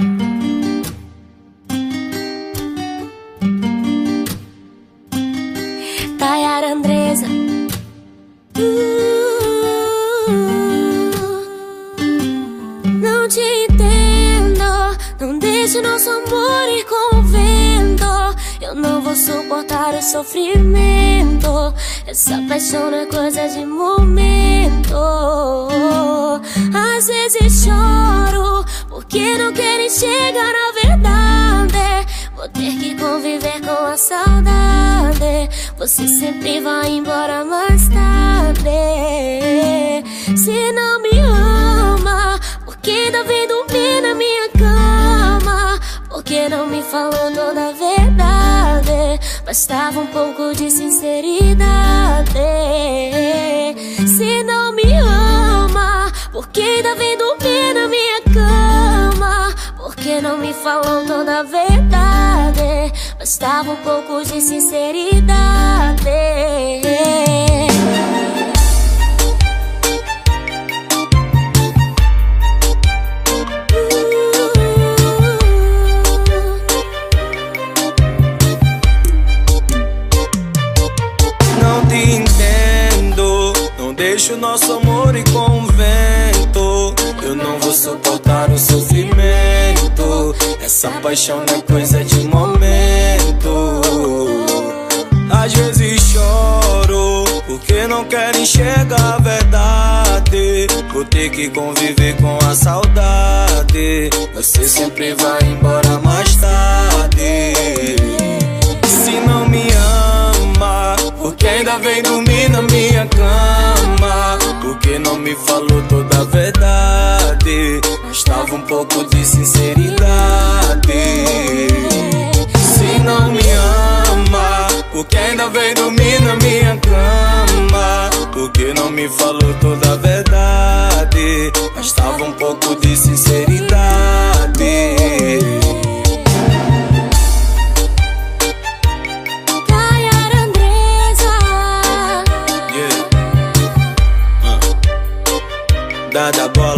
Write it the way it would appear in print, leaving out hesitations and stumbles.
Tayara Andresa. Não te entendo, não deixe nosso amor ir com o vento. Eu não vou suportar o sofrimento. Essa paixão não é coisa de momento. Às vezes choro porque não quero enxergar a verdade. Vou ter que conviver com a saudade. Você sempre vai embora mais tarde. Se não me ama, por que ainda vem dormir na minha cama? Por que não me falou toda a verdade? Bastava um pouco de sinceridade. Se não me ama, por que ainda vem dormir na minha cama? Por que não me falou toda a verdade? Bastava um pouco de sinceridade. Não te entendo, não deixo nosso amor ir com o vento. Eu não vou suportar o sofrimento. Essa paixão não é coisa de momento. Às vezes choro porque não quero enxergar a verdade. Vou ter que conviver com a saudade. Você sempre vai embora mais tarde. Se não me ama, porque ainda vem dormir na minha cama? Porque não me falou toda a verdade? Bastava um pouco de sinceridade. Se não me ama, porque ainda vem dormir na minha cama? Porque não me falou toda a verdade? Bastava um pouco de sinceridade. Tayara Andresa. Dada boy.